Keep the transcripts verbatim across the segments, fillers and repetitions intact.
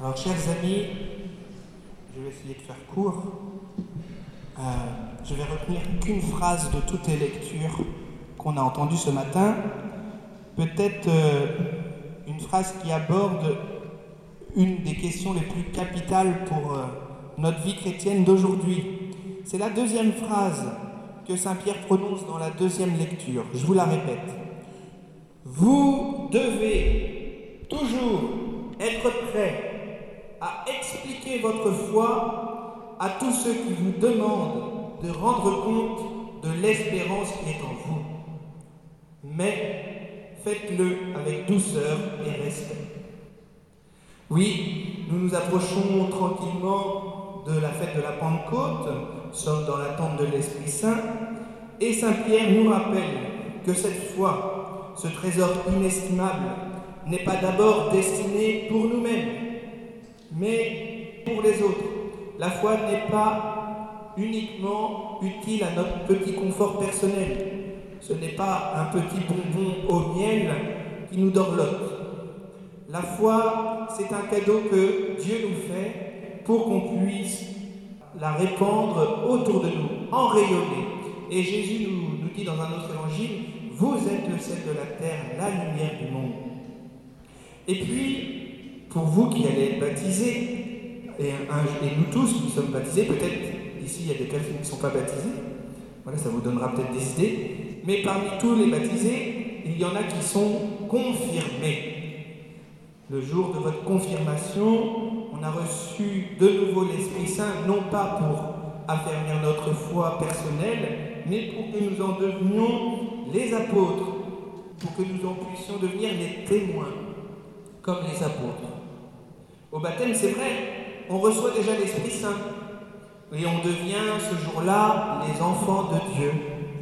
Alors, chers amis, je vais essayer de faire court. Euh, je vais retenir qu'une phrase de toutes les lectures qu'on a entendues ce matin. Peut-être euh, une phrase qui aborde une des questions les plus capitales pour euh, notre vie chrétienne d'aujourd'hui. C'est la deuxième phrase que Saint Pierre prononce dans la deuxième lecture. Je vous la répète. Vous devez toujours être prêts à expliquer votre foi à tous ceux qui vous demandent de rendre compte de l'espérance qui est en vous. Mais faites-le avec douceur et respect. Oui, nous nous approchons tranquillement de la fête de la Pentecôte, nous sommes dans l'attente de l'Esprit Saint, et Saint Pierre nous rappelle que cette foi, ce trésor inestimable, n'est pas d'abord destiné pour nous-mêmes, mais pour les autres. La foi n'est pas uniquement utile à notre petit confort personnel. Ce n'est pas un petit bonbon au miel qui nous dorlote. La foi, c'est un cadeau que Dieu nous fait pour qu'on puisse la répandre autour de nous, en rayonner. Et Jésus nous, nous dit dans un autre évangile, « Vous êtes le sel de la terre, la lumière du monde. » Et puis, pour vous qui allez être baptisés, et, et nous tous qui sommes baptisés, peut-être ici il y a des personnes qui ne sont pas baptisées, voilà, ça vous donnera peut-être des idées, mais parmi tous les baptisés, il y en a qui sont confirmés. Le jour de votre confirmation, on a reçu de nouveau l'Esprit Saint, non pas pour affermir notre foi personnelle, mais pour que nous en devenions les apôtres, pour que nous en puissions devenir les témoins, comme les apôtres. Au baptême, c'est vrai, on reçoit déjà l'Esprit Saint, et on devient ce jour-là les enfants de Dieu.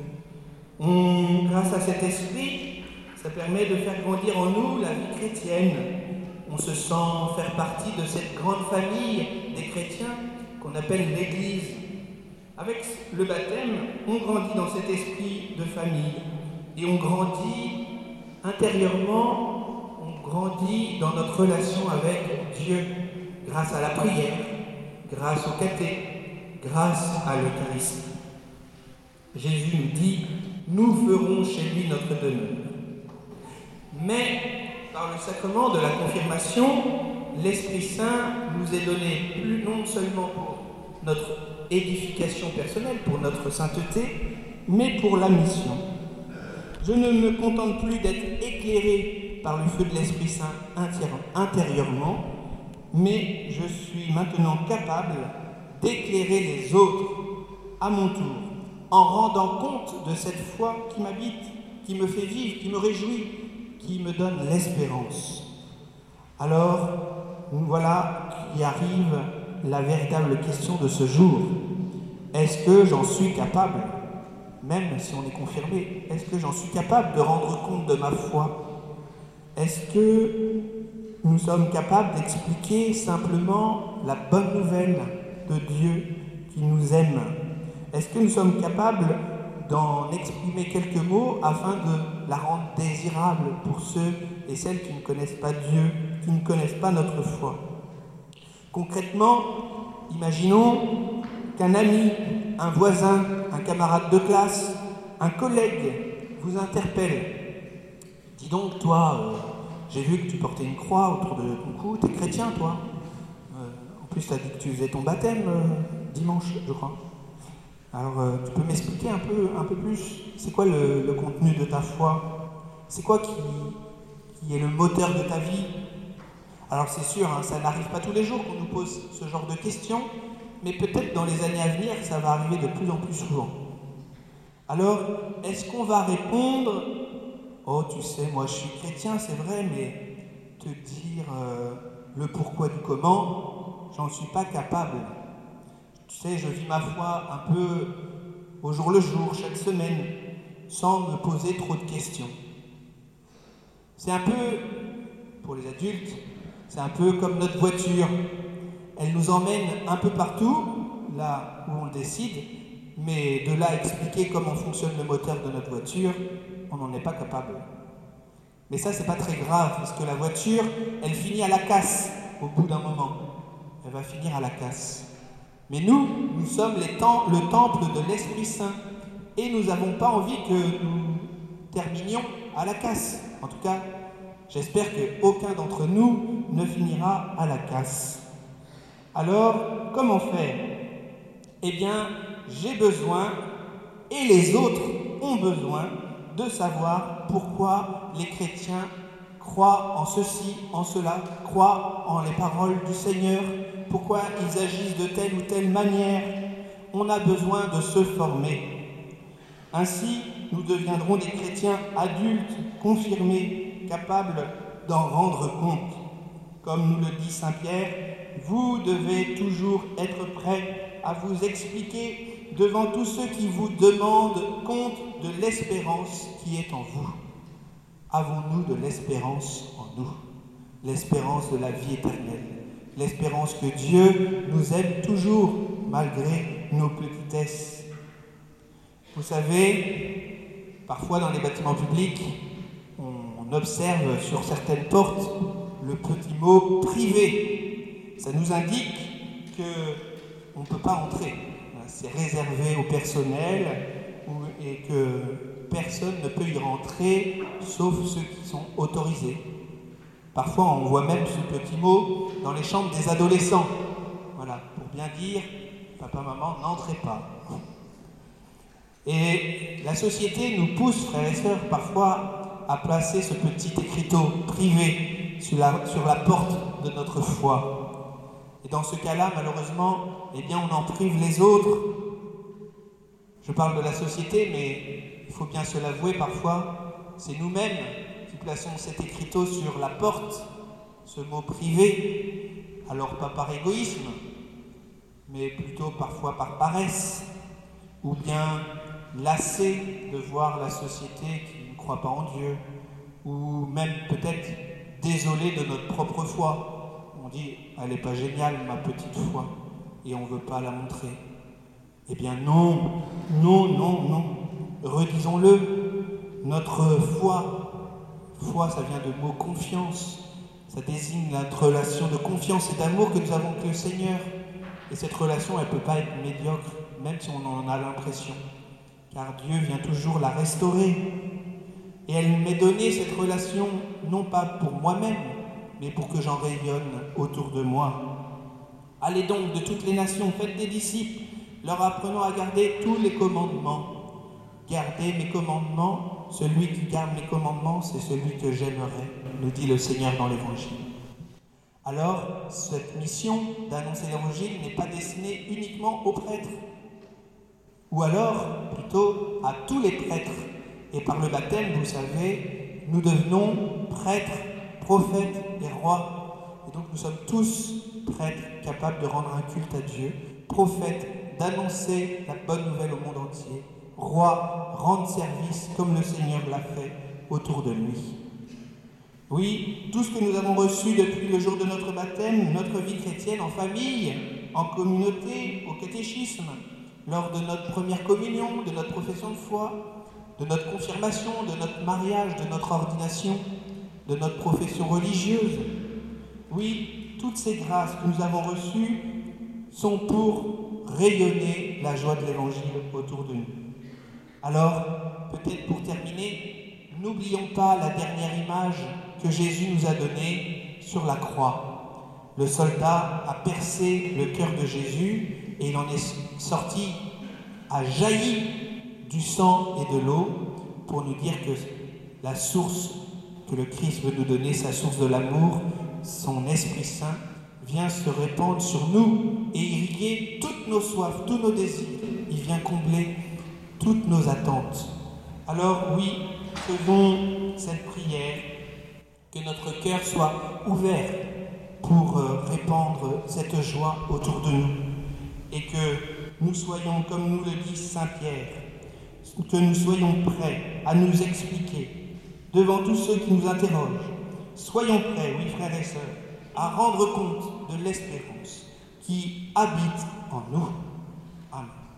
On, grâce à cet esprit, ça permet de faire grandir en nous la vie chrétienne. On se sent faire partie de cette grande famille des chrétiens qu'on appelle l'Église. Avec le baptême, on grandit dans cet esprit de famille et on grandit intérieurement, on grandit dans notre relation avec Dieu grâce à la prière, grâce au caté, grâce à l'Eucharistie. Jésus nous dit « Nous ferons chez lui notre demeure ». Mais par le sacrement de la confirmation, l'Esprit Saint nous est donné plus non seulement pour notre édification personnelle, pour notre sainteté, mais pour la mission. Je ne me contente plus d'être éclairé par le feu de l'Esprit Saint intérieurement, mais je suis maintenant capable d'éclairer les autres à mon tour, en rendant compte de cette foi qui m'habite, qui me fait vivre, qui me réjouit, qui me donne l'espérance. Alors, voilà qui arrive la véritable question de ce jour. Est-ce que j'en suis capable, même si on est confirmé, est-ce que j'en suis capable de rendre compte de ma foi? Est-ce que nous sommes capables d'expliquer simplement la bonne nouvelle de Dieu qui nous aime? Est-ce que nous sommes capables d'en exprimer quelques mots afin de la rendre désirable pour ceux et celles qui ne connaissent pas Dieu, qui ne connaissent pas notre foi? Concrètement, imaginons qu'un ami, un voisin, un camarade de classe, un collègue vous interpelle. Dis donc, toi, euh, j'ai vu que tu portais une croix autour de ton cou, t'es chrétien, toi. Euh, en plus, t'as dit que tu faisais ton baptême euh, dimanche, je crois. Alors, euh, tu peux m'expliquer un peu, un peu plus, c'est quoi le, le contenu de ta foi? C'est quoi qui, qui est le moteur de ta vie? Alors c'est sûr, hein, ça n'arrive pas tous les jours qu'on nous pose ce genre de questions, mais peut-être dans les années à venir, ça va arriver de plus en plus souvent. Alors, est-ce qu'on va répondre « Oh, tu sais, moi je suis chrétien, c'est vrai, mais te dire euh, le pourquoi du comment, j'en suis pas capable. Tu sais, je vis ma foi un peu au jour le jour, chaque semaine, sans me poser trop de questions. » C'est un peu, pour les adultes, c'est un peu comme notre voiture. Elle nous emmène un peu partout, là où on le décide, mais de là à expliquer comment fonctionne le moteur de notre voiture, on n'en est pas capable. Mais ça, c'est pas très grave, parce que la voiture, elle finit à la casse au bout d'un moment. elle va finir à la casse. Mais nous, nous sommes les tem- le temple de l'Esprit Saint et nous n'avons pas envie que nous terminions à la casse. En tout cas, j'espère qu'aucun d'entre nous ne finira à la casse. Alors, comment faire ? Eh bien, j'ai besoin, et les autres ont besoin, de savoir pourquoi les chrétiens croient en ceci, en cela, croient en les paroles du Seigneur, pourquoi ils agissent de telle ou telle manière. On a besoin de se former. Ainsi, nous deviendrons des chrétiens adultes, confirmés, capables d'en rendre compte. Comme nous le dit Saint Pierre, vous devez toujours être prêts à vous expliquer devant tous ceux qui vous demandent compte de l'espérance qui est en vous. Avons-nous de l'espérance en nous? L'espérance de la vie éternelle, l'espérance que Dieu nous aime toujours malgré nos petitesses. Vous savez, parfois dans les bâtiments publics, on observe sur certaines portes le petit mot « privé ». Ça nous indique qu'on ne peut pas entrer. C'est réservé au personnel et que personne ne peut y rentrer sauf ceux qui sont autorisés. Parfois, on voit même ce petit mot dans les chambres des adolescents. Voilà, pour bien dire « papa, maman, n'entrez pas ». Et la société nous pousse, frères et sœurs, parfois à placer ce petit écriteau privé sur la, sur la porte de notre foi. Et dans ce cas-là, malheureusement, eh bien, on en prive les autres. Je parle de la société, mais il faut bien se l'avouer, parfois, c'est nous-mêmes qui plaçons cet écriteau sur la porte, ce mot privé, alors pas par égoïsme, mais plutôt parfois par paresse, ou bien lassé de voir la société qui ne croit pas en Dieu, ou même peut-être désolé de notre propre foi. On dit « elle n'est pas géniale, ma petite foi », et on ne veut pas la montrer. Eh bien non, non, non, non, redisons-le, notre foi, foi ça vient de mot confiance, ça désigne notre relation de confiance et d'amour que nous avons avec le Seigneur. Et cette relation, elle ne peut pas être médiocre, même si on en a l'impression, car Dieu vient toujours la restaurer. Et elle m'est donnée, cette relation, non pas pour moi-même, mais pour que j'en rayonne autour de moi. Allez donc de toutes les nations, faites des disciples, leur apprenant à garder tous les commandements. Gardez mes commandements, celui qui garde mes commandements, c'est celui que j'aimerais, nous dit le Seigneur dans l'Évangile. Alors, cette mission d'annoncer l'Évangile n'est pas destinée uniquement aux prêtres, ou alors plutôt à tous les prêtres. Et par le baptême, vous savez, nous devenons prêtres, prophètes et rois. Et donc nous sommes tous prêtres capables de rendre un culte à Dieu, prophètes, d'annoncer la bonne nouvelle au monde entier, rois, rendre service comme le Seigneur l'a fait autour de lui. Oui, tout ce que nous avons reçu depuis le jour de notre baptême, notre vie chrétienne en famille, en communauté, au catéchisme, lors de notre première communion, de notre profession de foi, de notre confirmation, de notre mariage, de notre ordination, de notre profession religieuse. Oui, toutes ces grâces que nous avons reçues sont pour rayonner la joie de l'Évangile autour de nous. Alors, peut-être pour terminer, n'oublions pas la dernière image que Jésus nous a donnée sur la croix. Le soldat a percé le cœur de Jésus et il en est sorti, a jailli du sang et de l'eau pour nous dire que la source que le Christ veut nous donner, sa source de l'amour, son Esprit Saint, vient se répandre sur nous et irriguer toutes nos soifs, tous nos désirs. Il vient combler toutes nos attentes. Alors oui, faisons cette prière, que notre cœur soit ouvert pour répandre cette joie autour de nous et que nous soyons, comme nous le dit Saint Pierre, que nous soyons prêts à nous expliquer devant tous ceux qui nous interrogent. Soyons prêts, oui frères et sœurs, à rendre compte de l'espérance qui habite en nous.